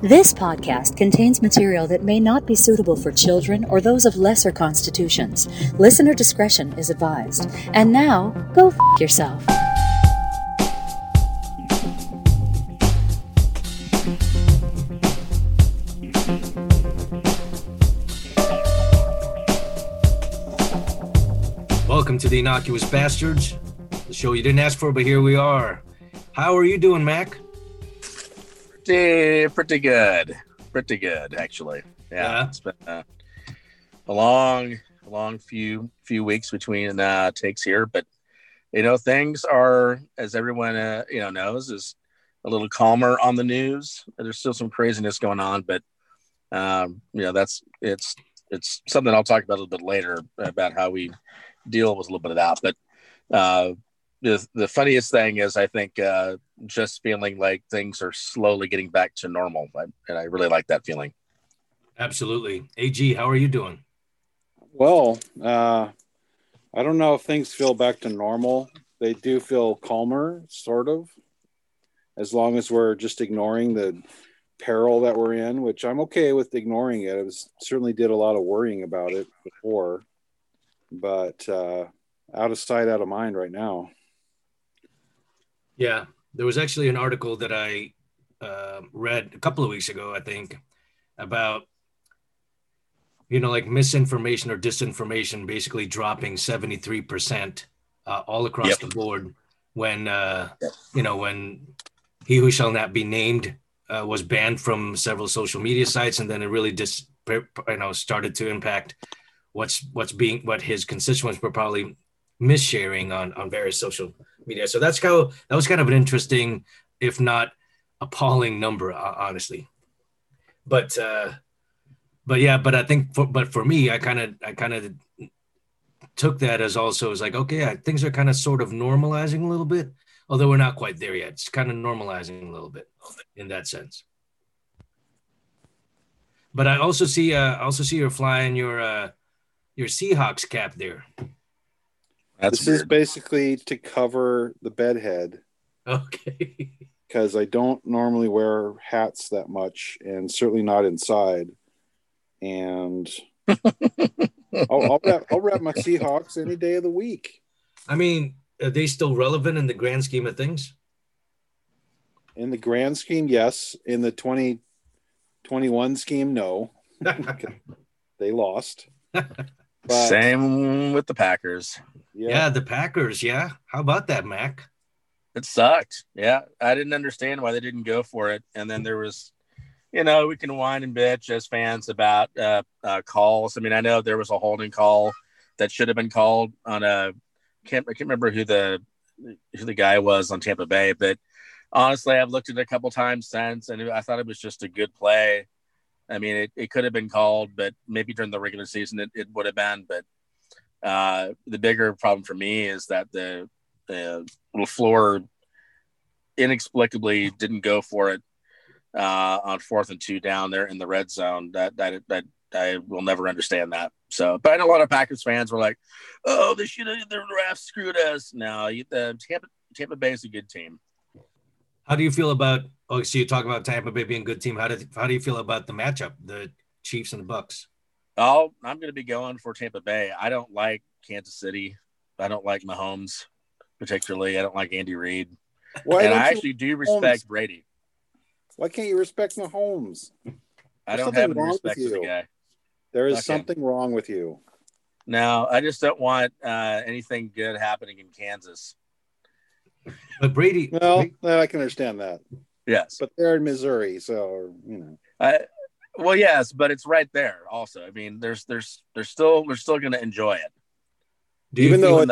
This podcast contains material that may not be suitable for children or those of lesser constitutions. Listener discretion is advised. And now, go f*** yourself. Welcome to the Innocuous Bastards, the show you didn't ask for, but here we are. How are you doing, Mac? Pretty good, actually. Yeah. It's been a long few weeks between takes here, but things are, as everyone knows, is a little calmer on the news. There's still some craziness going on, but it's something I'll talk about a little bit later about how we deal with a little bit of that. But the funniest thing is, I think, just feeling like things are slowly getting back to normal. And I really like that feeling. Absolutely. AG, how are you doing? Well, I don't know if things feel back to normal. They do feel calmer, sort of, as long as we're just ignoring the peril that we're in, which I'm okay with ignoring it. Certainly did a lot of worrying about it before, but out of sight, out of mind right now. Yeah, there was actually an article that I read a couple of weeks ago, I think, about, like misinformation or disinformation basically dropping 73% all across the board when, when He Who Shall Not Be Named was banned from several social media sites. And then it really started to impact what his constituents were probably missharing on various social media. So that was kind of an interesting, if not appalling number, honestly. But I think for me, I kind of took that as also as like, okay, things are kind of sort of normalizing a little bit, although we're not quite there yet. It's kind of normalizing a little bit in that sense. But I also see you're flying your Seahawks cap there. This is basically to cover the bed head. Okay. Because I don't normally wear hats that much, and certainly not inside. And I'll wrap my Seahawks any day of the week. I mean, are they still relevant in the grand scheme of things? In the grand scheme, yes. In the 2021 scheme, no. They lost. But, same with the Packers. Yeah, the Packers. Yeah. How about that, Mac? It sucked. Yeah. I didn't understand why they didn't go for it. And then there was, we can whine and bitch as fans about calls. I mean, I know there was a holding call that should have been called on I can't remember who the guy was on Tampa Bay, but honestly, I've looked at it a couple times since, and I thought it was just a good play. I mean, it could have been called, but maybe during the regular season it would have been. But the bigger problem for me is that the LaFleur inexplicably didn't go for it on 4th and 2 down there in the red zone. That I will never understand that. So, but I know a lot of Packers fans were like, "Oh, the refs screwed us." No, the Tampa Bay is a good team. How do you feel about? Oh, so you talk about Tampa Bay being a good team. How do you feel about the matchup, the Chiefs and the Bucks? Oh, I'm going to be going for Tampa Bay. I don't like Kansas City. I don't like Mahomes particularly. I don't like Andy Reid. And I actually do respect Brady. Why can't you respect Mahomes? I don't have any respect for the guy. There is something wrong with you. No, I just don't want anything good happening in Kansas. But Brady. Well, I can understand that. Yes, but they're in Missouri, so well, yes, but it's right there. Also, I mean, we're still going to enjoy it, even though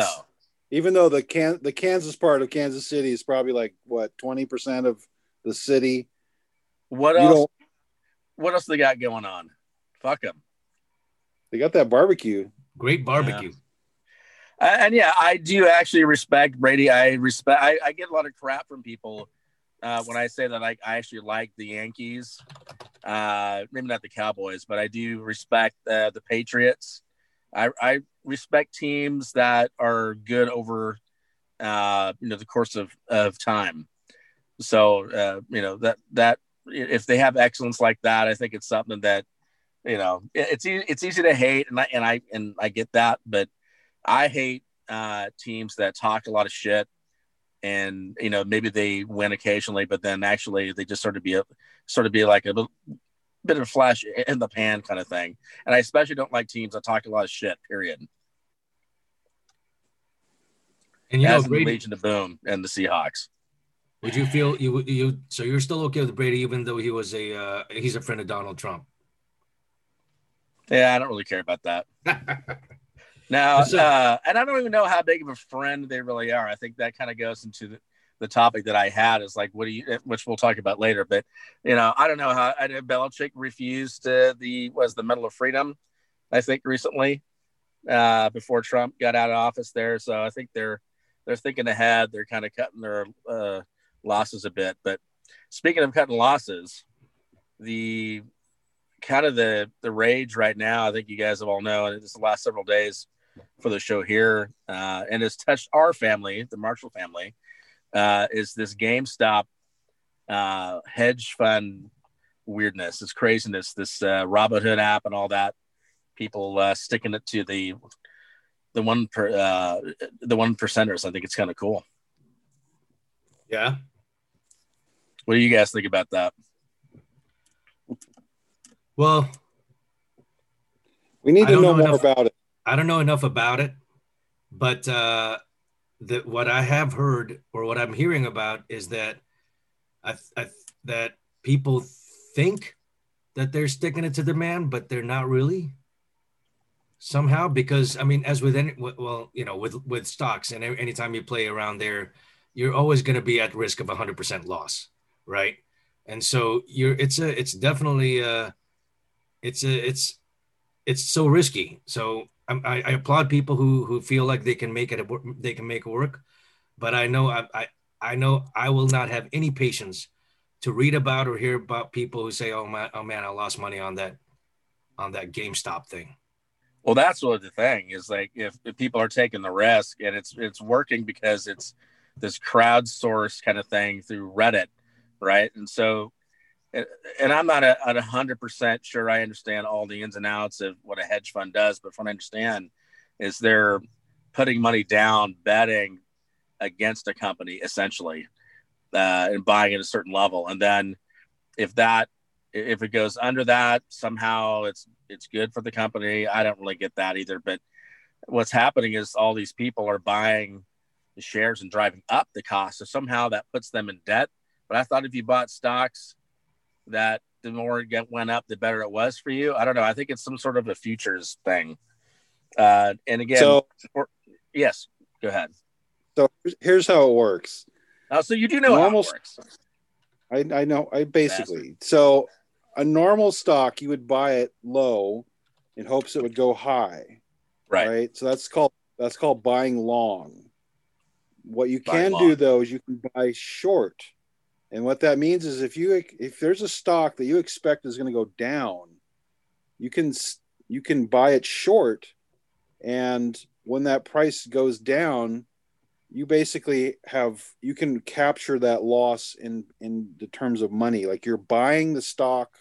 the Kansas part of Kansas City is probably like what 20% of the city. What else? What else they got going on? Fuck them. They got that barbecue. Great barbecue. And yeah, I do actually respect Brady. I get a lot of crap from people when I say that I actually like the Yankees. Maybe not the Cowboys, but I do respect the Patriots. I respect teams that are good over the course of time. So that if they have excellence like that, I think it's something that, it's easy to hate, and I get that, but I hate teams that talk a lot of shit, and maybe they win occasionally, but then actually they just sort of be like a bit of a flash in the pan kind of thing. And I especially don't like teams that talk a lot of shit. Period. And as in Brady, the Legion of Boom and the Seahawks. Would you feel you so you're still okay with Brady even though he's a friend of Donald Trump? Yeah, I don't really care about that. Now, and I don't even know how big of a friend they really are. I think that kind of goes into the topic that I had is like, which we'll talk about later. But, I don't know how Belichick refused the Medal of Freedom, I think recently, before Trump got out of office there. So I think they're thinking ahead. They're kind of cutting their losses a bit. But speaking of cutting losses, the rage right now, I think you guys have all known, and it's the last several days for the show here, and it's touched our family, the Marshall family, is this GameStop hedge fund weirdness, this craziness, this Robinhood app and all that. People sticking it to the one percenters. I think it's kind of cool. Yeah. What do you guys think about that? Well, we need to know more about it. I don't know enough about it, but what I have heard or what I'm hearing about is that that people think that they're sticking it to the man, but they're not really somehow, because I mean, as with with stocks, and anytime you play around there, you're always going to be at risk of 100% loss, right? And so it's definitely it's so risky. So I applaud people who feel like they can make it work, but I know I will not have any patience to read about or hear about people who say, oh man, I lost money on that GameStop thing. Well, that's what the thing is, like, if people are taking the risk and it's working because it's this crowdsourced kind of thing through Reddit, right? And so, and I'm not 100% sure I understand all the ins and outs of what a hedge fund does, but from what I understand is they're putting money down, betting against a company essentially, and buying at a certain level. And then if it goes under that, somehow it's good for the company. I don't really get that either. But what's happening is all these people are buying the shares and driving up the cost. So somehow that puts them in debt. But I thought if you bought stocks, that the more it went up, the better it was for you. I don't know. I think it's some sort of a futures thing. And again, yes, go ahead. So here's how it works. So you do know how it works. I know. I basically. So a normal stock, you would buy it low in hopes it would go high. Right. So that's called buying long. What you can do though is you can buy short. And what that means is if there's a stock that you expect is going to go down, you can buy it short, and when that price goes down, you basically you can capture that loss in the terms of money. Like you're buying the stock,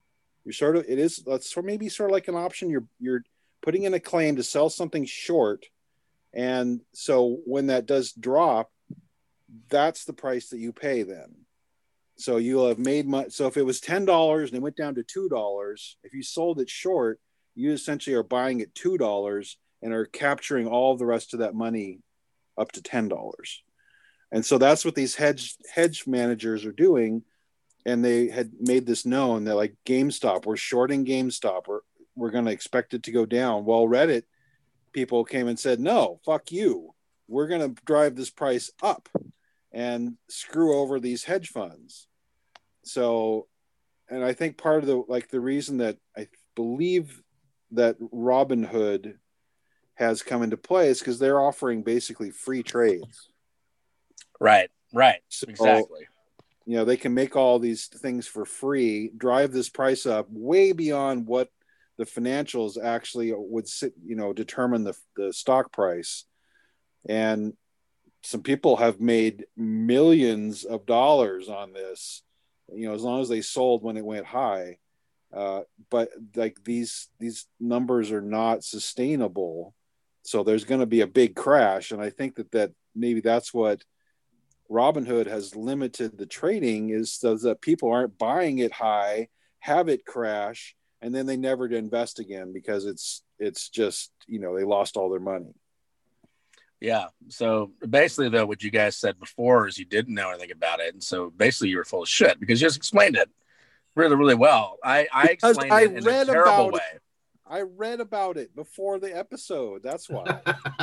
that's maybe sort of like an option. You're putting in a claim to sell something short, and so when that does drop, that's the price that you pay then. So you'll have made money. So if it was $10 and it went down to $2, if you sold it short, you essentially are buying at $2 and are capturing all the rest of that money up to $10. And so that's what these hedge managers are doing. And they had made this known that, like, GameStop, we're shorting GameStop. We're going to expect it to go down. Well, Reddit people came and said, no, fuck you. We're going to drive this price up and screw over these hedge funds. So, and I think part of the reason that I believe that Robinhood has come into play is because they're offering basically free trades. Right. So, exactly. They can make all these things for free, drive this price up way beyond what the financials actually would determine the stock price. And some people have made millions of dollars on this. as long as they sold when it went high. But like these numbers are not sustainable. So there's going to be a big crash. And I think that maybe that's what Robinhood has limited the trading, is so that people aren't buying it high, have it crash, and then they never invest again because it's just, they lost all their money. Yeah. So basically, though, what you guys said before is you didn't know anything about it. And so basically you were full of shit because you just explained it really, really well. I explained it in a terrible way. I read about it before the episode. That's why.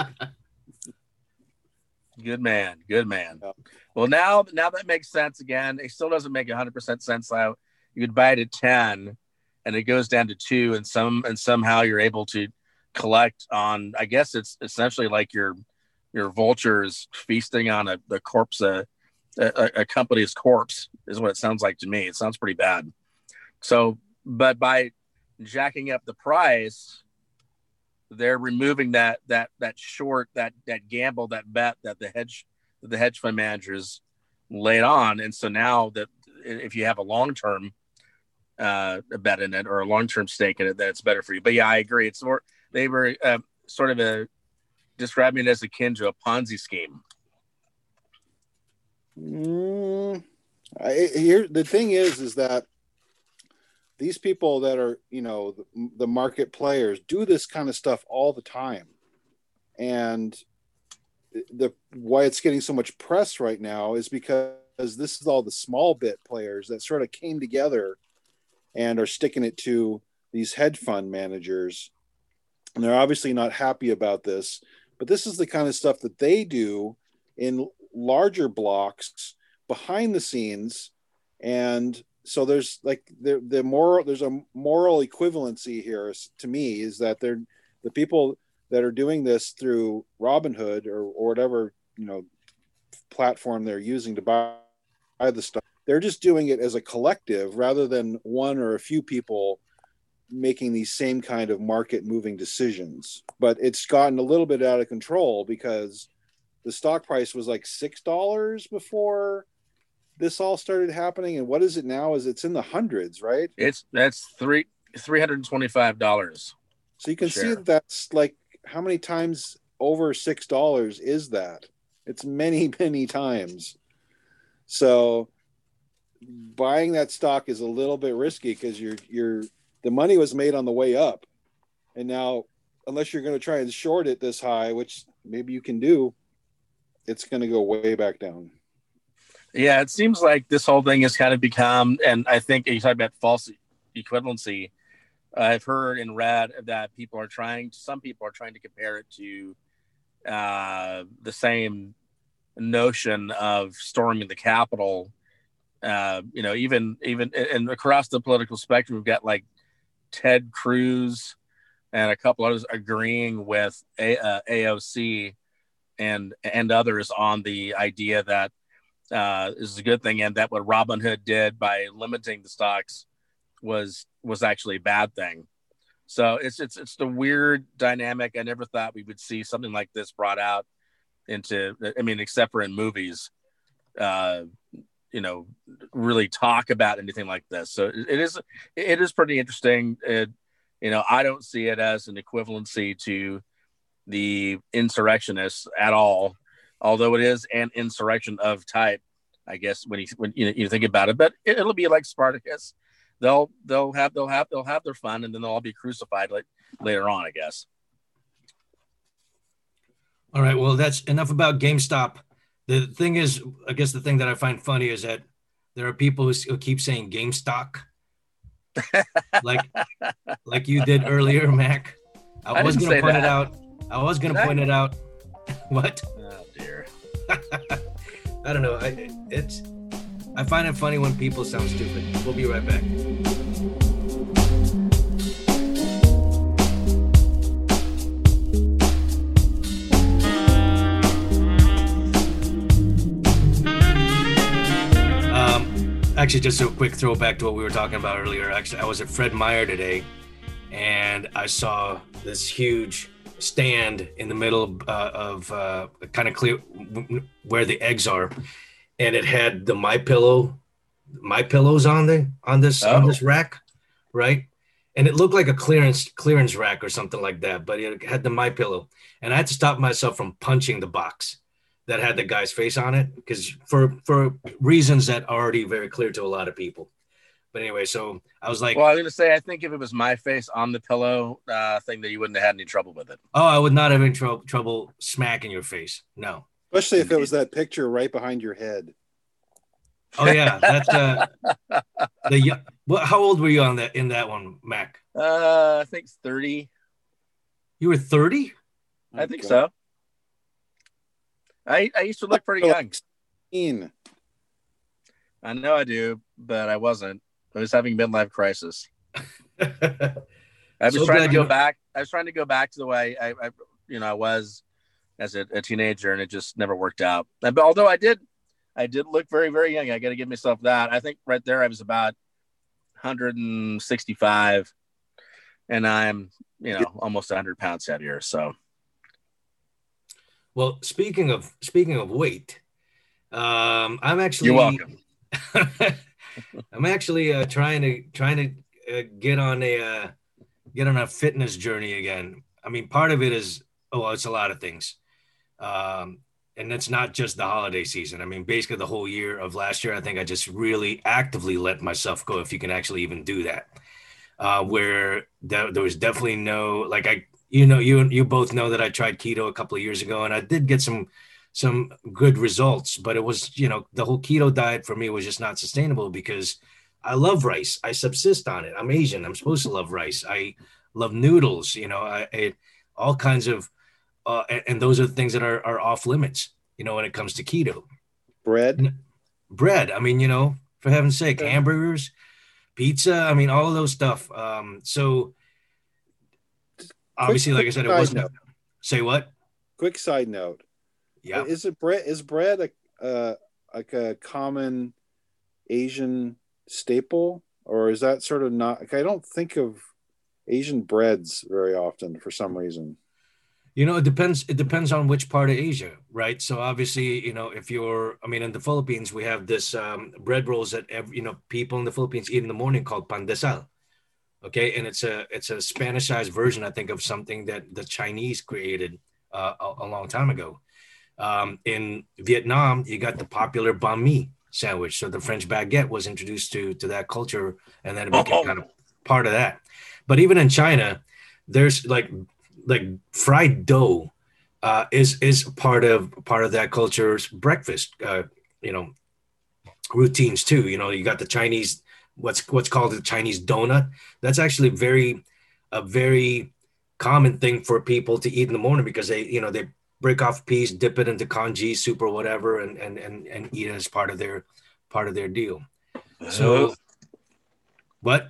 Good man. Good man. Yeah. Well, now that makes sense again. It still doesn't make 100% sense how you could buy it at 10 and it goes down to 2 and somehow you're able to collect on, I guess it's essentially like your vultures feasting on the corpse, a company's corpse is what it sounds like to me. It sounds pretty bad. So, but by jacking up the price, they're removing that short, that gamble, that bet that the hedge fund managers laid on. And so now that if you have a long-term bet in it or a long-term stake in it, then it's better for you. But yeah, I agree. It's more, they were sort of describing it as akin to a Ponzi scheme. Here, the thing is that these people that are, the market players do this kind of stuff all the time. And why it's getting so much press right now is because this is all the small bit players that sort of came together and are sticking it to these hedge fund managers. And they're obviously not happy about this, but this is the kind of stuff that they do in larger blocks behind the scenes. And so there's like there's a moral equivalency here to me, is that they're the people that are doing this through Robinhood or whatever, platform they're using to buy the stuff. They're just doing it as a collective rather than one or a few people making these same kind of market moving decisions. But it's gotten a little bit out of control because the stock price was like $6 before this all started happening. And what is it now? It's in the hundreds, right? That's $325. So you can see that's like, how many times over $6 is that? It's many, many times. So buying that stock is a little bit risky because the money was made on the way up. And now, unless you're going to try and short it this high, which maybe you can do, it's going to go way back down. Yeah, it seems like this whole thing has kind of become, and I think you talk about false equivalency. I've heard and read that some people are trying to compare it to the same notion of storming the Capitol. Even and across the political spectrum, we've got like Ted Cruz and a couple others agreeing with AOC and others on the idea that this is a good thing, and that what Robinhood did by limiting the stocks was actually a bad thing. So it's the weird dynamic. I never thought we would see something like this brought out into, except for in movies, really talk about anything like this. So it is pretty interesting. I don't see it as an equivalency to the insurrectionists at all, although it is an insurrection of type, I guess, when you think about it. But it'll be like Spartacus. They'll have their fun, and then they'll all be crucified later on, I guess. All right. Well, that's enough about GameStop. The thing is, I guess the thing that I find funny is that there are people who keep saying GameStop, like you did earlier, Mac. I was going to point it out. What? Oh dear. I don't know. I find it funny when people sound stupid. We'll be right back. Actually, just a quick throwback to what we were talking about earlier. Actually, I was at Fred Meyer today, and I saw this huge stand in the middle of kind of clear where the eggs are, and it had the MyPillow my pillows on this rack, right? And it looked like a clearance rack or something like that, but it had the my pillow, and I had to stop myself from punching the box that had the guy's face on it, because for reasons that are already very clear to a lot of people. But anyway, so I was like, well, I was gonna say, I think if it was my face on the pillow thing, that you wouldn't have had any trouble with it. oh, I would not have any trouble smacking your face. No. Especially if it was that picture right behind your head. Oh yeah, that's how old were you in that one, Mac? I think 30. You were 30? I think so. I used to look pretty young. I know I do, but I wasn't. I was having a midlife crisis. I was trying to go back. I was trying to go back to the way I was as a teenager, and it just never worked out. But although I did look very, very young. I got to give myself that. I think right there I was about 165, and I'm almost 100 pounds heavier. So, well, speaking of weight, I'm actually. You're welcome. I'm actually trying to get on a fitness journey again. I mean, part of it is it's a lot of things. And that's not just the holiday season. I mean, basically the whole year of last year, I think I just really actively let myself go, if you can actually even do that. Where there was definitely no, like you both know that I tried keto a couple of years ago, and I did get some good results, but it was, the whole keto diet for me was just not sustainable, because I love rice. I subsist on it. I'm Asian. I'm supposed to love rice. I love noodles, I ate all kinds of, and those are the things that are off limits, when it comes to keto. Bread. I mean, for heaven's sake, hamburgers, pizza. I mean, all of those stuff. So obviously, like I said, it wasn't. Say what? Quick side note. Yeah. Is bread like a common Asian staple, or is that sort of not? Like, I don't think of Asian breads very often for some reason. It depends. It depends on which part of Asia, right? So obviously, if in the Philippines, we have this bread rolls that people in the Philippines eat in the morning called pandesal. Okay, and it's a Spanishized version, I think, of something that the Chinese created a long time ago. In Vietnam, you got the popular banh mi sandwich. So the French baguette was introduced to that culture, and then it became kind of part of that. But even in China, there's like fried dough is part of that culture's breakfast routines too. You got the Chinese, what's called the Chinese donut. That's actually a very common thing for people to eat in the morning, because they break off a piece, dip it into congee soup or whatever, and eat it as part of their deal. So what?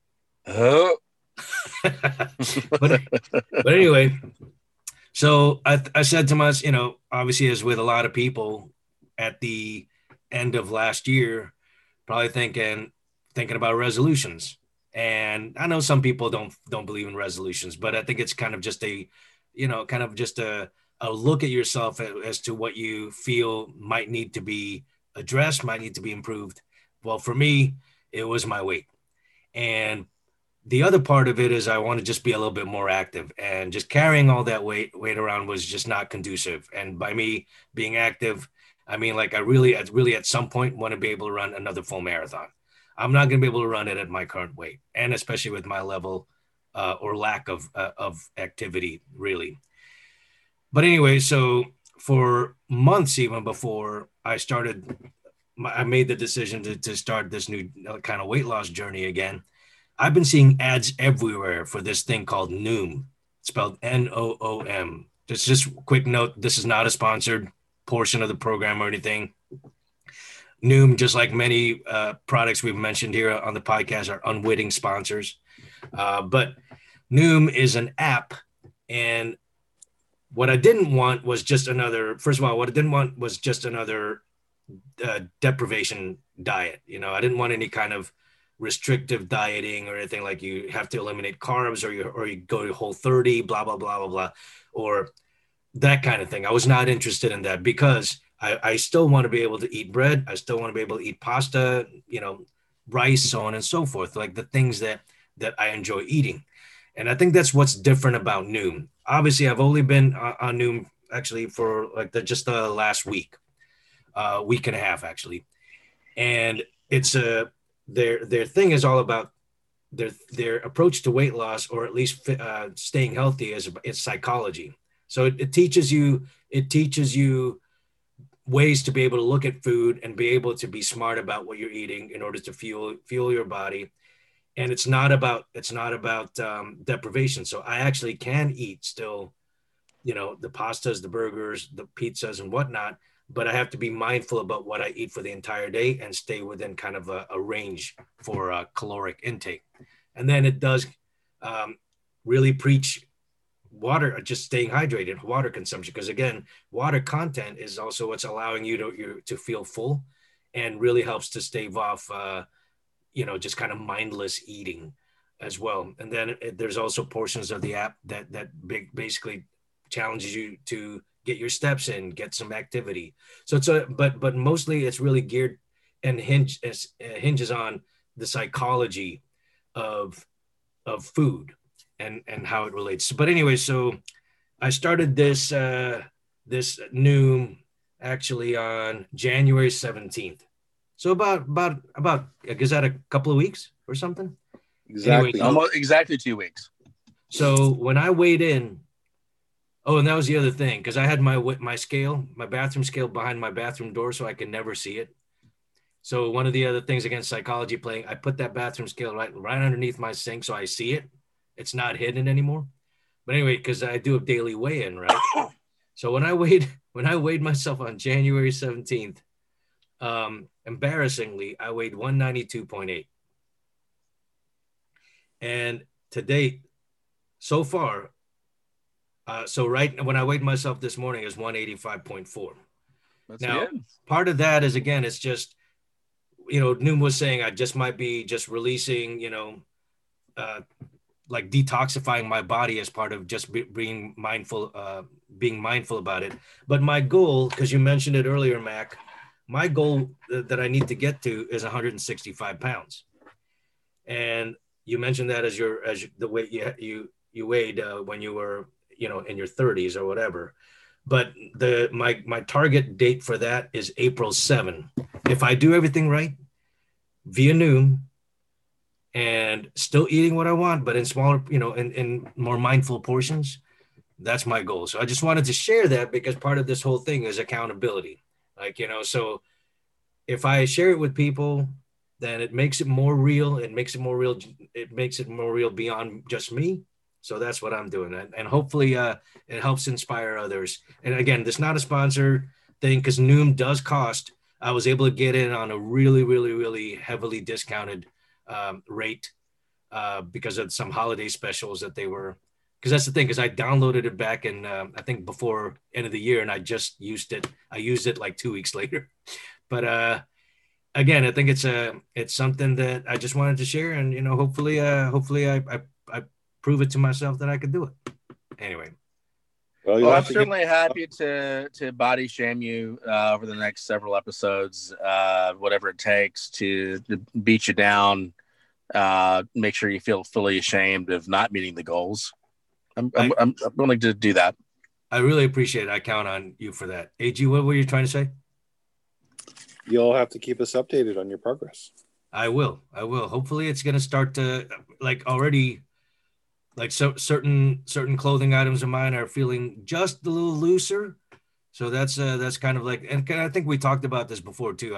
but anyway, so I said to myself, obviously, as with a lot of people at the end of last year, probably thinking about resolutions. And I know some people don't believe in resolutions, but I think it's kind of just a look at yourself as to what you feel might need to be addressed, might need to be improved. Well, for me, it was my weight. And the other part of it is I want to just be a little bit more active, and just carrying all that weight around was just not conducive. And by me being active, I mean, like, I really at some point want to be able to run another full marathon. I'm not going to be able to run it at my current weight, and especially with my level or lack of activity, really. But anyway, so for months, even before I made the decision to start this new kind of weight loss journey again, I've been seeing ads everywhere for this thing called Noom, spelled Noom. Just a quick note, this is not a sponsored portion of the program or anything. Noom, just like many products we've mentioned here on the podcast, are unwitting sponsors. But Noom is an app, and what I didn't want was just another deprivation diet. I didn't want any kind of restrictive dieting or anything, like you have to eliminate carbs or you go to Whole30, blah, blah, blah, blah, blah, or that kind of thing. I was not interested in that, because I still want to be able to eat bread. I still want to be able to eat pasta, rice, so on and so forth, like the things that I enjoy eating. And I think that's what's different about Noom. Obviously, I've only been on Noom actually for like just the last week and a half actually, and it's their thing is all about their approach to weight loss, or at least staying healthy, it's psychology. So it teaches you ways to be able to look at food and be able to be smart about what you're eating in order to fuel your body. And it's not about deprivation. So I actually can eat still, the pastas, the burgers, the pizzas and whatnot, but I have to be mindful about what I eat for the entire day and stay within kind of a range for caloric intake. And then it does really preach water, just staying hydrated, water consumption, because again, water content is also what's allowing you to feel full, and really helps to stave off just kind of mindless eating as well. And then there's also portions of the app that basically challenges you to get your steps in, get some activity. So it's but mostly it's really geared and hinges on the psychology of food and how it relates. But anyway, so I started this Noom actually on January 17th. So about is that a couple of weeks or something? Exactly. Anyway, almost exactly 2 weeks. So when I weighed in, and that was the other thing, because I had my scale, my bathroom scale behind my bathroom door, so I could never see it. So one of the other things against psychology playing, I put that bathroom scale right underneath my sink so I see it. It's not hidden anymore. But anyway, because I do a daily weigh-in, right? So when I weighed myself on January 17th, embarrassingly, I weighed 192.8. And to date, so far, so right when I weighed myself this morning is 185.4. That's now, good. Part of that is, again, it's just, Noom was saying I just might be just releasing, like detoxifying my body as part of just being mindful about it. But my goal, because you mentioned it earlier, Mac, my goal that I need to get to is 165 pounds. And you mentioned that as the weight you weighed when you were, in your 30s or whatever. But my target date for that is April 7. If I do everything right via Noom and still eating what I want, but in smaller, in more mindful portions, that's my goal. So I just wanted to share that, because part of this whole thing is accountability. So if I share it with people, then it makes it more real. It makes it more real beyond just me. So that's what I'm doing. And hopefully it helps inspire others. And again, this is not a sponsor thing, because Noom does cost. I was able to get in on a really, really, really heavily discounted rate because of some holiday specials that they were. Because that's the thing, because I downloaded it back in, I think before end of the year, and I just used it. I used it like 2 weeks later. But again, I think it's something that I just wanted to share, and hopefully I prove it to myself that I could do it. Anyway. Well, I'm certainly happy to body shame you over the next several episodes, whatever it takes to beat you down, make sure you feel fully ashamed of not meeting the goals. I'm willing to do that. I really appreciate it. I count on you for that. AG, what were you trying to say? You'll have to keep us updated on your progress. I will. Hopefully it's going to start to, like, already, like, so certain clothing items of mine are feeling just a little looser. So that's kind of like, and I think we talked about this before too.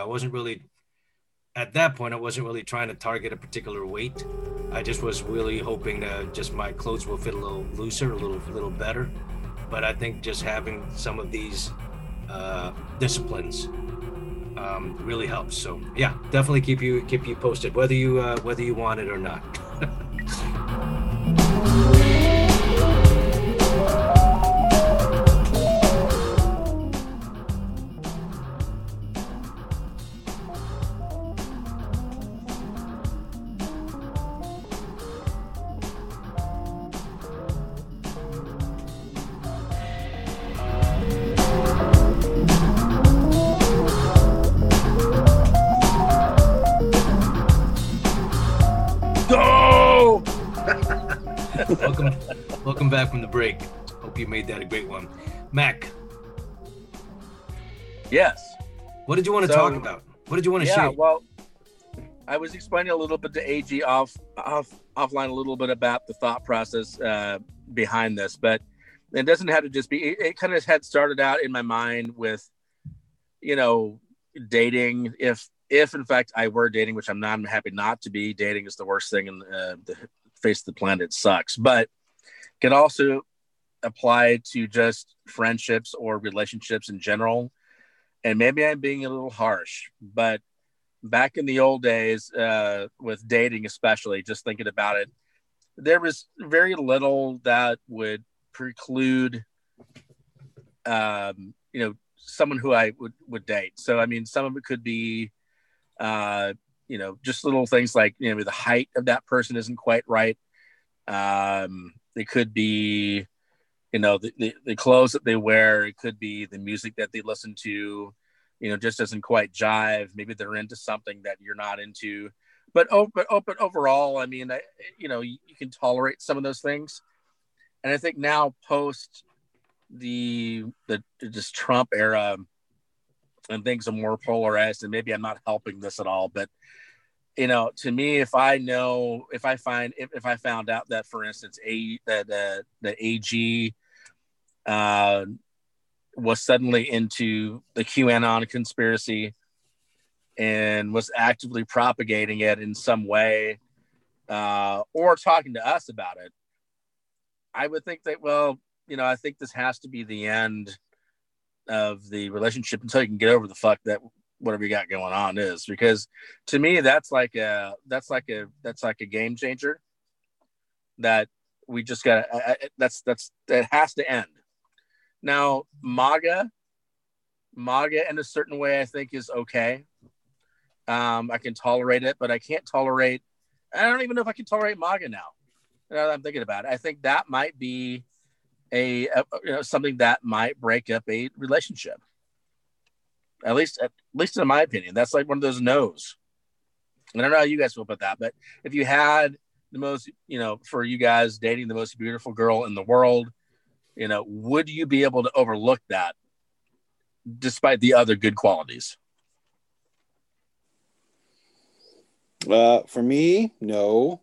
At that point, I wasn't really trying to target a particular weight. I just was really hoping that just my clothes will fit a little looser, a little better. But I think just having some of these disciplines really helps. So yeah, definitely keep you posted, whether you want it or not. Welcome back from the break. Hope you made that a great one. Mac. Yes. What did you want to talk about? What did you want to share? Well, I was explaining a little bit to AG offline a little bit about the thought process behind this, but it doesn't have to just be. It kind of had started out in my mind with, dating. If in fact I were dating, which I'm happy not to be. Dating is the worst thing in the face of the planet. It sucks, but can also apply to just friendships or relationships in general. And maybe I'm being a little harsh, but back in the old days, with dating, especially just thinking about it, there was very little that would preclude, someone who I would date. So, I mean, some of it could be, just little things like, the height of that person isn't quite right. It could be, the clothes that they wear. It could be the music that they listen to, just doesn't quite jive. Maybe they're into something that you're not into, but overall, I mean, you can tolerate some of those things. And I think now post the just Trump era, and things are more polarized, and maybe I'm not helping this at all, but to me, if I found out that, for instance, that AG was suddenly into the QAnon conspiracy and was actively propagating it in some way, or talking to us about it, I would think that, I think this has to be the end of the relationship until you can get over the fuck that whatever you got going on is, because to me that's like a game changer that we just got. That has to end. Now MAGA in a certain way I think is okay. I can tolerate it, but I don't even know if I can tolerate MAGA now. Now that I'm thinking about it, I think that might be something that might break up a relationship. At least in my opinion, that's like one of those no's. I don't know how you guys feel about that, but if you had the most, for you guys dating the most beautiful girl in the world, would you be able to overlook that despite the other good qualities? For me, no.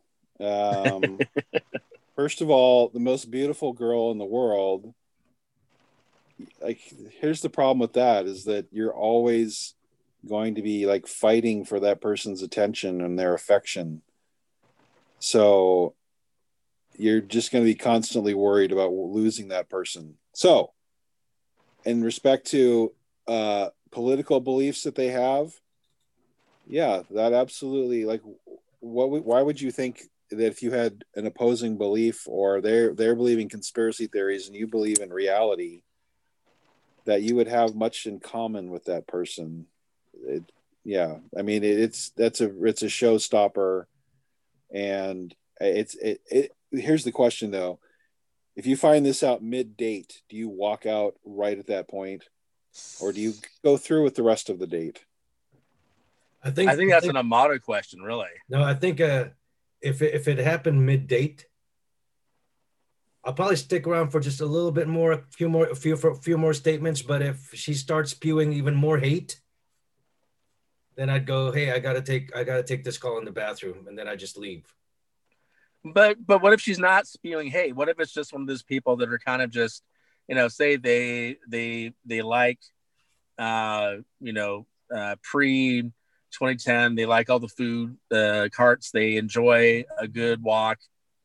First of all, the most beautiful girl in the world, like, here's the problem with that, is that you're always going to be like fighting for that person's attention and their affection. So you're just going to be constantly worried about losing that person. So in respect to political beliefs that they have, yeah, that absolutely, like, why would you think that if you had an opposing belief, or they're believing conspiracy theories and you believe in reality, that you would have much in common with that person? I mean, it's a showstopper. And here's the question though: if you find this out mid-date, do you walk out right at that point, or do you go through with the rest of the date? I think that's an Amato question, really. No, I think if it happened mid-date, I'll probably stick around for just a little bit more, a few more statements. But if she starts spewing even more hate, then I'd go, hey, I gotta take this call in the bathroom, and then I just leave. But what if she's not spewing hate? What if it's just one of those people that are kind of just, say they like, pre 2010, they like all the food carts, they enjoy a good walk,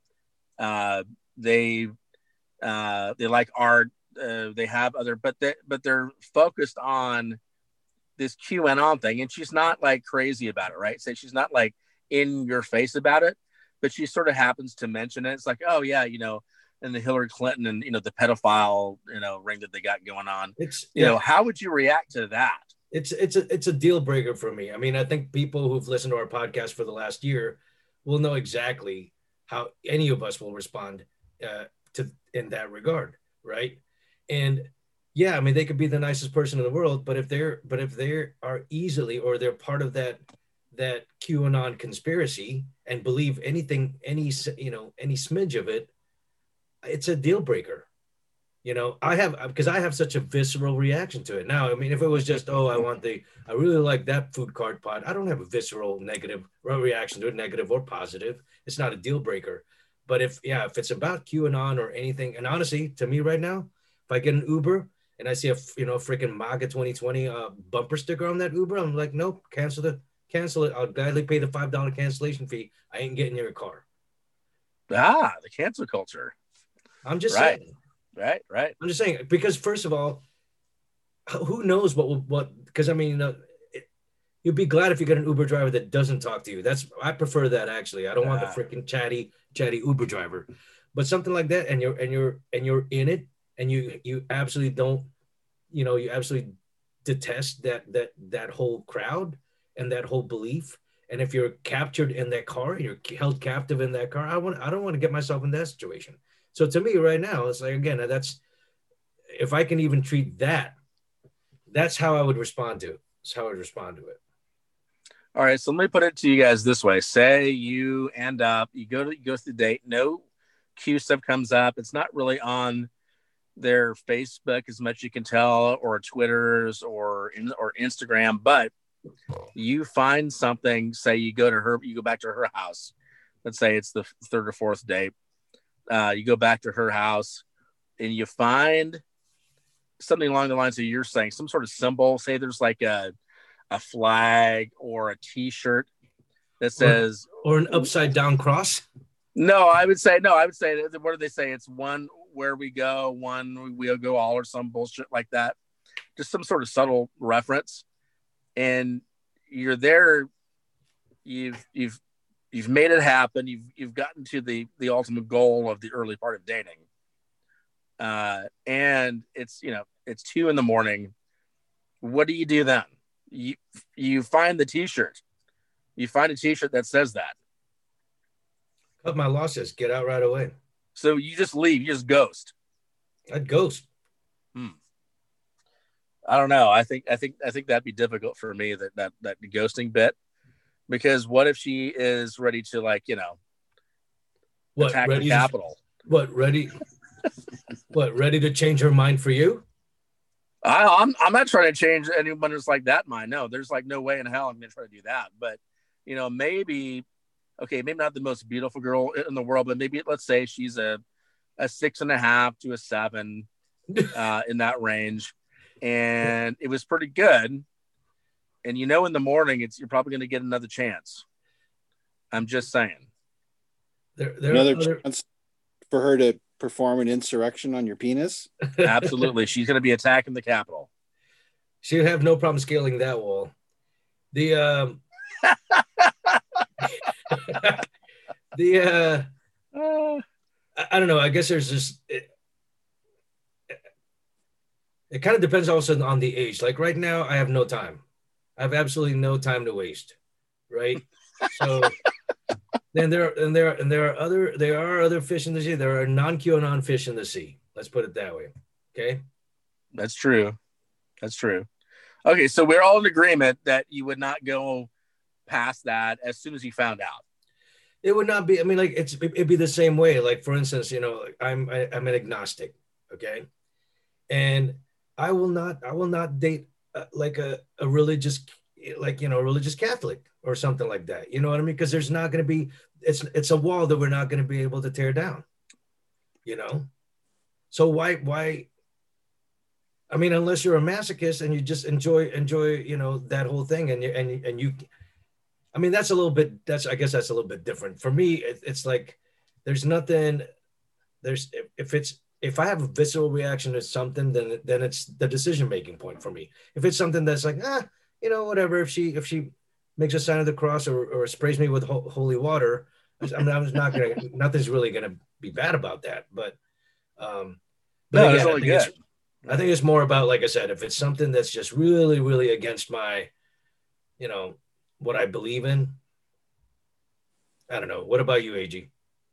they like art, they have other, but they're focused on this QAnon thing, and she's not like crazy about it, right? So she's not like in your face about it, but she sort of happens to mention it. It's like, oh yeah, and the Hillary Clinton and the pedophile ring that they got going on. It's how would you react to that? It's a deal breaker for me. I mean, I think people who've listened to our podcast for the last year will know exactly how any of us will respond to in that regard, right? And yeah, I mean, they could be the nicest person in the world, but if they are easily, or they're part of that QAnon conspiracy and believe anything, any smidge of it, it's a deal breaker. I have such a visceral reaction to it. Now, I mean, if it was just, oh, I really like that food cart pot, I don't have a visceral negative reaction to it, negative or positive. It's not a deal breaker. But if it's about QAnon or anything, and honestly, to me right now, if I get an Uber and I see a freaking MAGA 2020 bumper sticker on that Uber, I'm like, nope, cancel it. I'll gladly pay the $5 cancellation fee. I ain't getting your car. The cancel culture. I'm just right. saying. Right. I'm just saying, because first of all, who knows because I mean, you'd be glad if you get an Uber driver that doesn't talk to you. I prefer that, actually. I don't want the freaking chatty Uber driver, but something like that. And you're in it, and you absolutely don't, you absolutely detest that whole crowd and that whole belief. And if you're captured in that car, you're held captive in that car, I don't want to get myself in that situation. So to me right now, it's like, again, if I can even treat that, that's how I would respond to it. That's how I would respond to it. All right. So let me put it to you guys this way. Say you end up, you go to the date, no Q stuff comes up. It's not really on their Facebook as much as you can tell, or Twitter's or Instagram, but you find something, say you go back to her house. Let's say it's the third or fourth date. You go back to her house and you find something along the lines of you're saying, some sort of symbol. Say there's like a flag or a T-shirt that says, or an upside down cross. No, I would say, what do they say? It's one where we go, one we'll go all, or some bullshit like that. Just some sort of subtle reference. And you're there. You've made it happen. You've gotten to the ultimate goal of the early part of dating. And it's 2 a.m. What do you do then? You find the T-shirt. You find a T-shirt that says that. Cut my losses. Get out right away. So you just leave. You just ghost. I'd ghost. I don't know. I think that'd be difficult for me, that ghosting bit, because what if she is ready to attack the Capitol? Ready to change her mind for you? I'm not trying to change anyone who's like that mind. No, there's no way in hell I'm going to try to do that. But maybe not the most beautiful girl in the world, but maybe let's say she's a 6.5 to a 7 in that range. And it was pretty good. And in the morning, you're probably going to get another chance. I'm just saying. Another chance for her to perform an insurrection on your penis? Absolutely. She's going to be attacking the Capitol. She'd have no problem scaling that wall. I don't know. I guess there's just... It kind of depends also on the age. Like right now, I have no time. I have absolutely no time to waste. Right. So then there are other fish in the sea. There are non-QAnon fish in the sea. Let's put it that way. Okay. That's true. Okay. So we're all in agreement that you would not go past that as soon as you found out. It would not be. I mean, it'd be the same way. Like, for instance, I'm an agnostic. Okay. And I will not date like a religious, religious Catholic or something like that. You know what I mean? Because there's not going to be, it's a wall that we're not going to be able to tear down, So why, I mean, unless you're a masochist and you just enjoy, that whole thing and you, I mean, I guess that's a little bit different. For me, it's like, if I have a visceral reaction to something, then it's the decision-making point for me. If it's something that's like, whatever, if she makes a sign of the cross or sprays me with holy water, nothing's really going to be bad about that. But it's only good. I think it's more about, like I said, if it's something that's just really, really against my, what I believe in. I don't know. What about you, AG?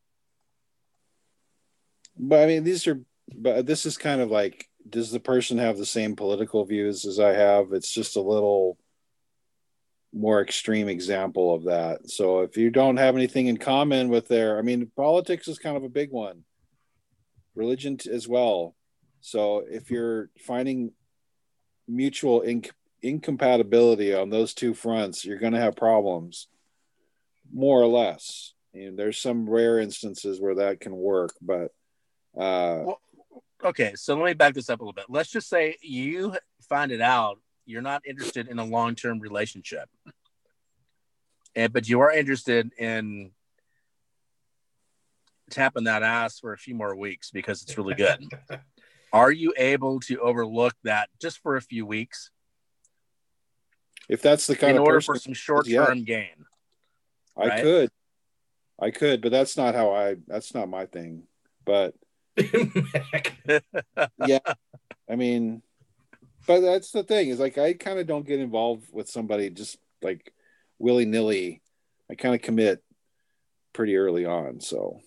But I mean, this is kind of like, does the person have the same political views as I have? It's just a little more extreme example of that. So if you don't have anything in common with politics is kind of a big one. as well. So if you're finding mutual incompatibility on those two fronts, you're going to have problems, more or less. And there's some rare instances where that can work, but well, okay, so let me back this up a little bit. Let's just say you find it out you're not interested in a long-term relationship, but you are interested in tapping that ass for a few more weeks because it's really good. Are you able to overlook that just for a few weeks? If that's the kind in of order person, for some short-term gain. Right? I could, but that's not my thing. But yeah, I mean, but that's the thing is like, I kind of don't get involved with somebody just like willy nilly. I kind of commit pretty early on. So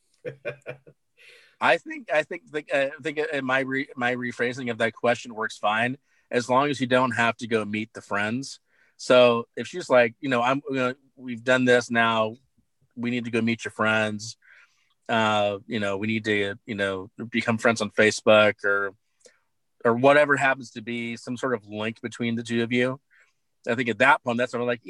I think my rephrasing of that question works fine as long as you don't have to go meet the friends. So if she's like, we've done this now, we need to go meet your friends. We need to, become friends on Facebook or whatever happens to be some sort of link between the two of you. I think at that point, that's sort of like,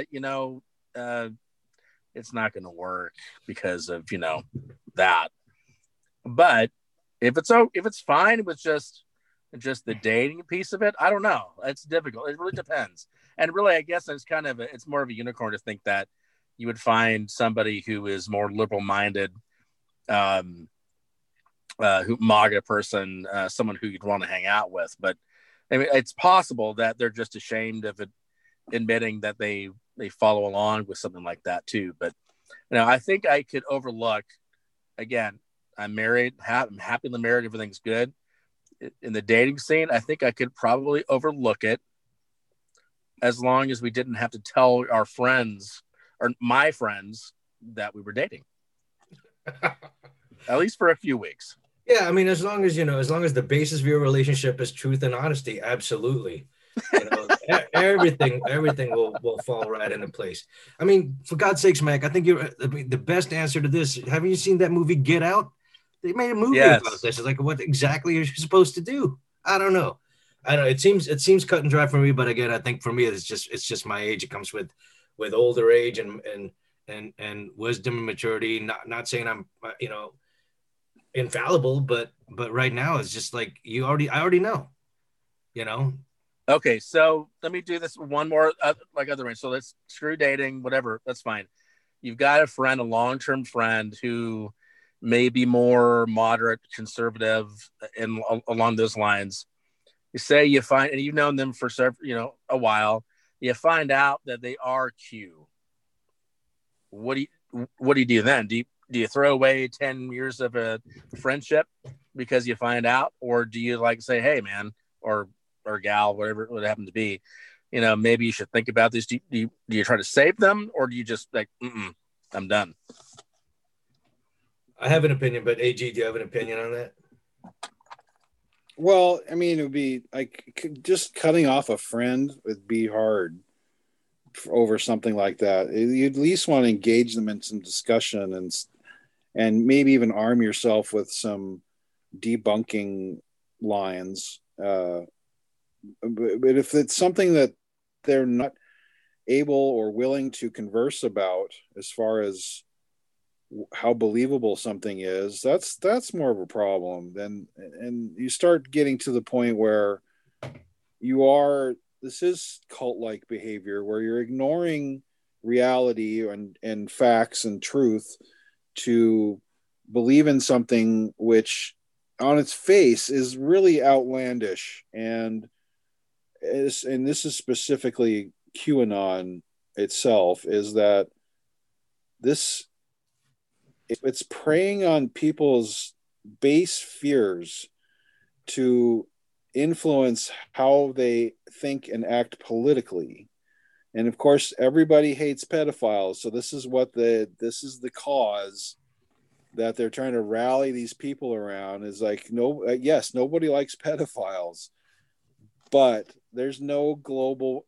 it's not going to work because of, that. But if it's fine with just the dating piece of it, I don't know. It's difficult. It really depends. And really, I guess it's more of a unicorn to think that you would find somebody who is more liberal minded, who MAGA person, someone who you'd want to hang out with. But I mean, it's possible that they're just ashamed of it, admitting that they follow along with something like that too. But I think I could overlook. Again, I'm married. I'm happily married. Everything's good. In the dating scene, I think I could probably overlook it as long as we didn't have to tell our friends or my friends that we were dating. At least for a few weeks. Yeah, I mean, as long as the basis of your relationship is truth and honesty, absolutely. Everything will fall right into place. I mean, for God's sakes, Mac, I think the best answer to this. Haven't you seen that movie Get Out? They made a movie about this. It's like, what exactly are you supposed to do? I don't know. It seems cut and dry for me, but again, I think for me, it's just my age. It comes with older age and wisdom and maturity. Not saying I'm infallible, but right now it's just like I already know. Okay, so let me do this one more other range. So let's screw dating, whatever. That's fine. You've got a long-term friend who may be more moderate, conservative, and along those lines. You say you find, and you've known them for a while. You find out that they are Q. What do you do then? Do you throw away 10 years of a friendship because you find out, or do you say, hey man, or gal, whatever it would happen to be, maybe you should think about this. Do you try to save them, or do you just I'm done? I have an opinion, but AG, do you have an opinion on that? Well, I mean, it would be like just cutting off a friend would be hard over something like that. You at least want to engage them in some discussion and maybe even arm yourself with some debunking lines. But if it's something that they're not able or willing to converse about, as far as how believable something is, that's more of a problem. And you start getting to the point where this is cult-like behavior where you're ignoring reality and facts and truth to believe in something which on its face is really outlandish. And this is specifically QAnon itself, is that it's preying on people's base fears to influence how they think and act politically. And of course, everybody hates pedophiles. So this is the cause that they're trying to rally these people around, is like, yes, nobody likes pedophiles, but there's no global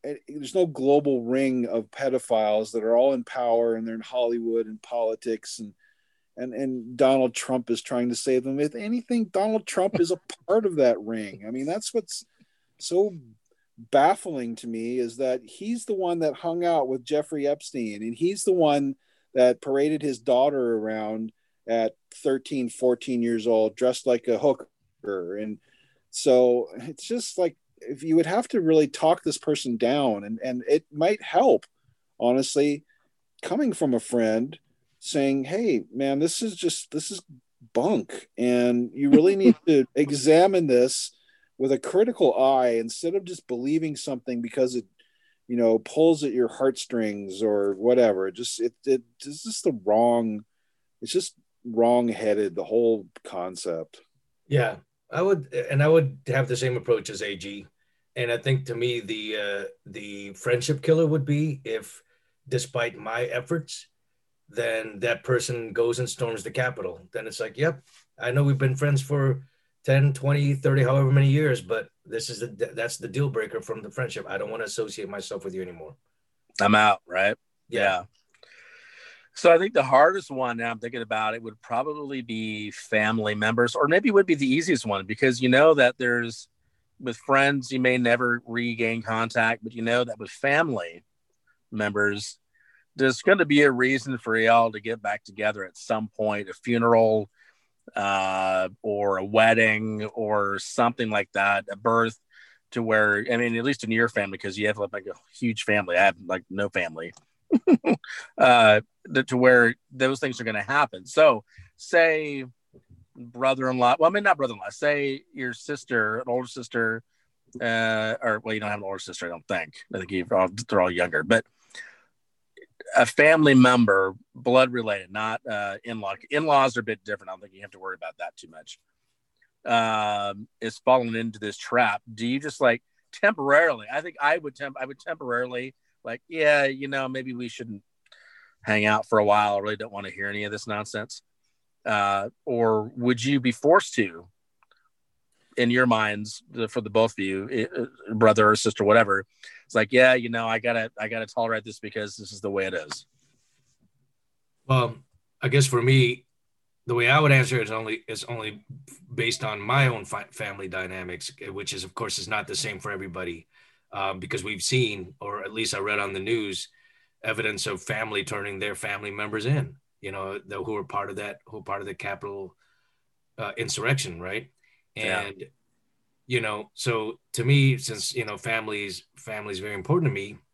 ring of pedophiles that are all in power, and they're in Hollywood and politics, and Donald Trump is trying to save them. If anything, Donald Trump is a part of that ring. I mean, that's what's so baffling to me, is that he's the one that hung out with Jeffrey Epstein, and he's the one that paraded his daughter around at 13, 14 years old, dressed like a hooker. And so it's just like, if you would have to really talk this person down, and it might help, honestly, coming from a friend saying, hey man, this is bunk, and you really need to examine this with a critical eye, instead of just believing something because it, pulls at your heartstrings or whatever. It's just it's just wrong-headed, the whole concept. Yeah, I would have the same approach as AG. And I think, to me, the friendship killer would be if, despite my efforts, then that person goes and storms the Capitol. Then it's like, yep, I know we've been friends for 10, 20, 30, however many years, but that's the deal breaker from the friendship. I don't want to associate myself with you anymore. I'm out, right? Yeah. So I think the hardest one, now I'm thinking about it, would probably be family members, or maybe it would be the easiest one, because that there's, with friends, you may never regain contact, but that with family members, there's going to be a reason for y'all to get back together at some point, a funeral, or a wedding or something like that, a birth, to where, I mean, at least in your family, because you have like a huge family. I have like no family, to where those things are going to happen. So say brother-in-law, well, I mean, not brother-in-law, say your sister, an older sister, or, well, you don't have an older sister, I don't think. I think they're all younger, but a family member, blood related, not in-law. In-laws are a bit different. I don't think you have to worry about that too much. Is falling into this trap. Do you just like temporarily? I think I would temporarily, like, yeah, maybe we shouldn't hang out for a while. I really don't want to hear any of this nonsense. Or would you be forced to, in your minds, for the both of you, brother or sister, whatever? It's like, yeah, I gotta tolerate this because this is the way it is. Well, I guess for me, the way I would answer it is only based on my own family dynamics, which is, of course, is not the same for everybody, because we've seen, or at least I read on the news, evidence of family turning their family members in, who were part of the Capitol insurrection, right? And so to me, since family is very important to me,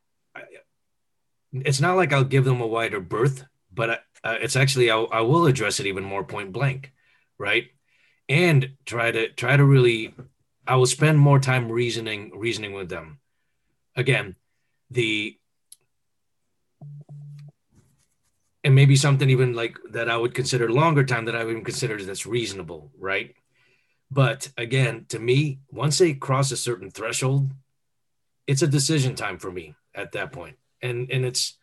it's not like I'll give them a wider berth, but it's actually I will address it even more point blank, right? And try to really, I will spend more time reasoning with them. Again, and maybe something even like that I would consider longer time, that I would even consider that's reasonable, right? But again, to me, once they cross a certain threshold, it's a decision time for me at that point. And it's,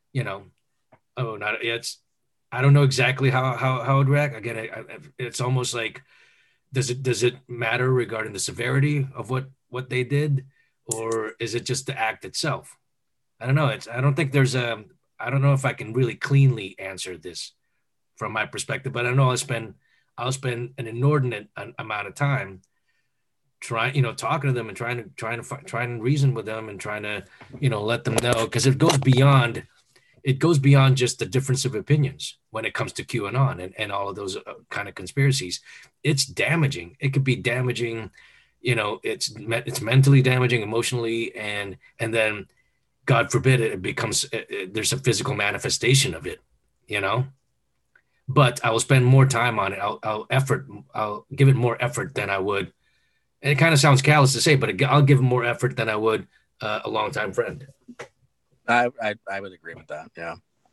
I don't know exactly how I would react. Again, it's almost like, does it matter regarding the severity of what they did, or is it just the act itself? I don't know. I don't know if I can really cleanly answer this from my perspective, but I know I'll spend an inordinate amount of time talking to them and trying to reason with them and trying to, let them know, because it goes beyond just the difference of opinions when it comes to QAnon and all of those kind of conspiracies. It's damaging. It could be damaging, it's mentally damaging, emotionally, and then, God forbid, it becomes there's a physical manifestation of it, But I will spend more time on it. I'll give it more effort than I would. And it kind of sounds callous to say, but I'll give it more effort than I would a longtime friend. I would agree with that. Yeah.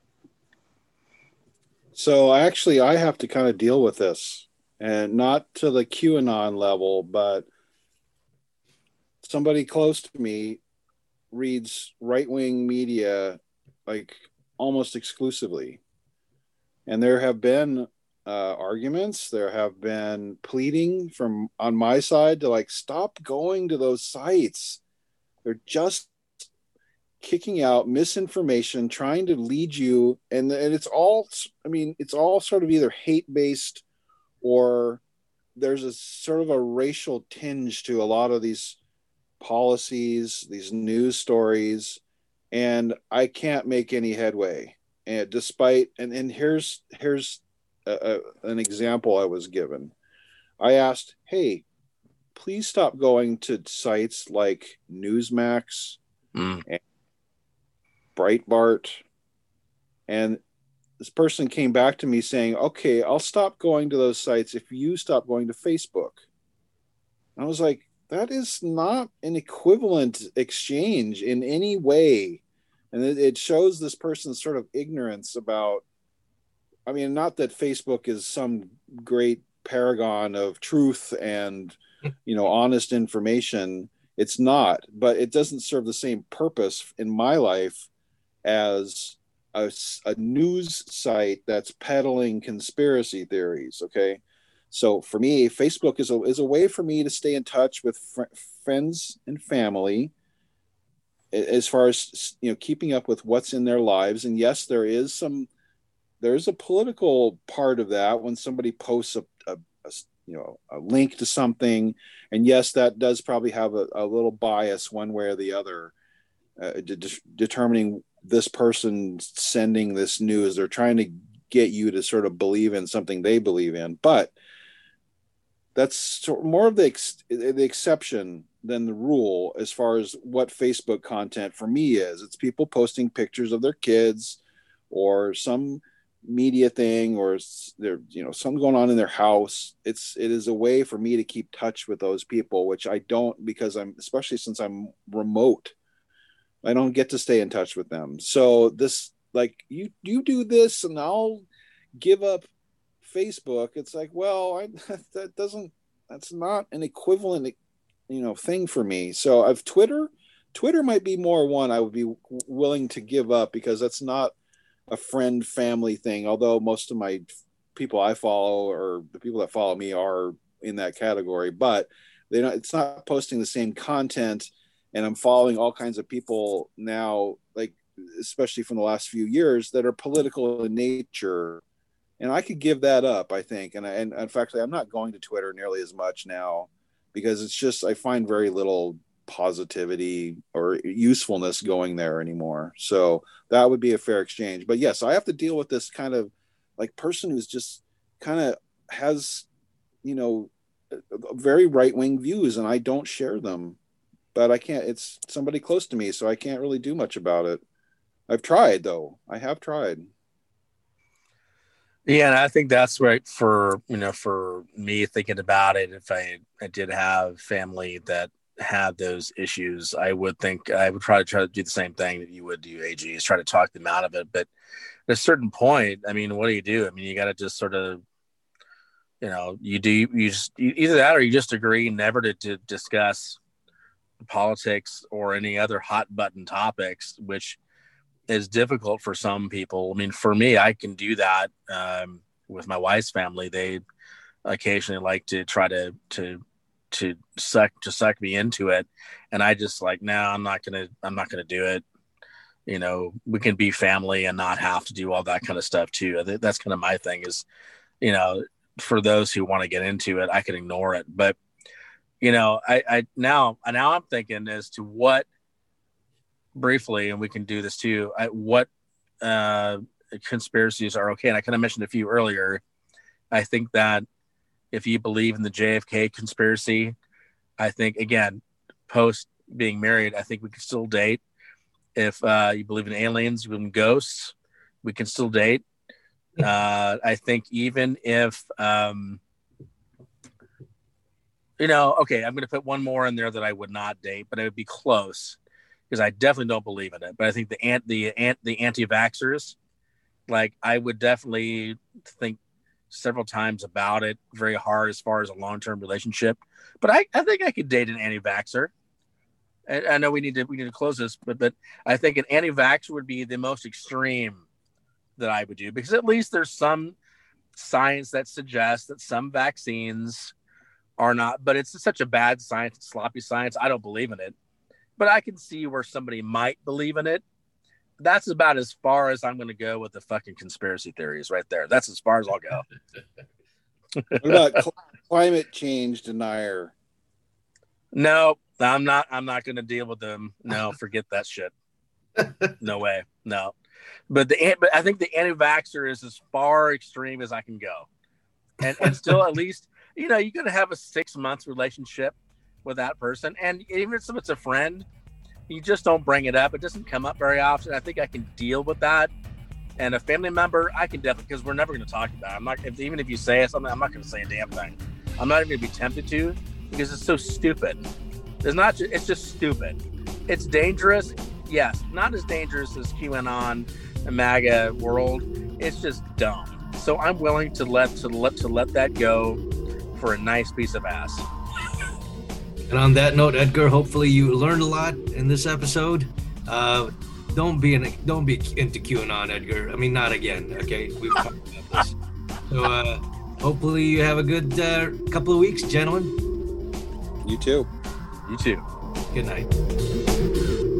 So I have to kind of deal with this, and not to the QAnon level, but somebody close to me reads right-wing media like almost exclusively. And there have been arguments, there have been pleading from on my side to like, stop going to those sites. They're just kicking out misinformation, trying to lead you, and it's all, I mean, it's all sort of either hate based or there's a sort of a racial tinge to a lot of these policies, these news stories, and I can't make any headway. And despite, and here's an example I was given. I asked, hey, please stop going to sites like Newsmax and Breitbart. And this person came back to me saying, okay, I'll stop going to those sites if you stop going to Facebook. And I was like, that is not an equivalent exchange in any way. And it shows this person's sort of ignorance about, I mean, not that Facebook is some great paragon of truth and, you know, honest information. It's not, but it doesn't serve the same purpose in my life as a news site that's peddling conspiracy theories. Okay. So for me, Facebook is a way for me to stay in touch with friends and family as far as, you know, keeping up with what's in their lives. And yes, there's a political part of that when somebody posts a link to something. And yes, that does probably have a little bias one way or the other, determining this person sending this news. They're trying to get you to sort of believe in something they believe in, but that's more of the exception than the rule as far as what Facebook content for me is. It's people posting pictures of their kids or some media thing, or there, you know, something going on in their house. It is a way for me to keep touch with those people, which I don't, because especially since I'm remote, I don't get to stay in touch with them. So this, like, you do this and I'll give up Facebook. It's like, well, that's not an equivalent, you know, thing for me. So I've Twitter might be more one I would be willing to give up, because that's not a friend family thing. Although most of my people I follow, or the people that follow me, are in that category, but it's not posting the same content. And I'm following all kinds of people now, like, especially from the last few years, that are political in nature. And I could give that up, I think. And in fact, I'm not going to Twitter nearly as much now, because it's just, I find very little positivity or usefulness going there anymore. So that would be a fair exchange. But yes, I have to deal with this kind of like person who's just kind of has, you know, very right-wing views, and I don't share them. But I can't, it's somebody close to me, so I can't really do much about it. I've tried, though. I have tried. Yeah, and I think that's right for me thinking about it. If I did have family that had those issues, I would try to do the same thing that you would do, AG, is try to talk them out of it. But at a certain point, I mean, what do? I mean, you got to just sort of, you know, either that or you just agree never to discuss politics or any other hot button topics, which is difficult for some people. I mean, for me, I can do that with my wife's family. They occasionally like to try to suck me into it, and I just like, no, I'm not gonna do it. You know, we can be family and not have to do all that kind of stuff too. That's kind of my thing is, you know, for those who want to get into it, I can ignore it. But, you know, I now I'm thinking as to what, briefly, and we can do this too, what conspiracies are okay. And I kind of mentioned a few earlier. I think that if you believe in the JFK conspiracy, I think, again, post being married, I think we can still date. If you believe in aliens, you believe in ghosts, we can still date. I think even if, you know, okay, I'm going to put one more in there that I would not date, but it would be close, because I definitely don't believe in it. But I think the anti-vaxxers, like, I would definitely think several times about it very hard as far as a long-term relationship. But I think I could date an anti-vaxxer. I know we need to close this, but I think an anti-vaxxer would be the most extreme that I would do, because at least there's some science that suggests that some vaccines are not, but it's such a bad science, sloppy science. I don't believe in it. but I can see where somebody might believe in it. That's about as far as I'm going to go with the fucking conspiracy theories right there. That's as far as I'll go. What about climate change denier? No, I'm not going to deal with them. No, forget that shit. No way. No. But I think the anti-vaxxer is as far extreme as I can go. And still, at least, you're going to have a 6-month relationship with that person. And even if it's a friend, you just don't bring it up. It doesn't come up very often. I think I can deal with that. And a family member, I can definitely, because we're never going to talk about it. I'm not, even if you say something, I'm not going to say a damn thing. I'm not even going to be tempted to, because it's so stupid. It's just stupid. It's dangerous. Yes, not as dangerous as QAnon and MAGA world. It's just dumb. So I'm willing to let that go for a nice piece of ass. And on that note, Edgar, hopefully you learned a lot in this episode. Don't be into QAnon, Edgar. I mean, not again. Okay, we've talked about this. So hopefully you have a good couple of weeks, gentlemen. You too. You too. Good night.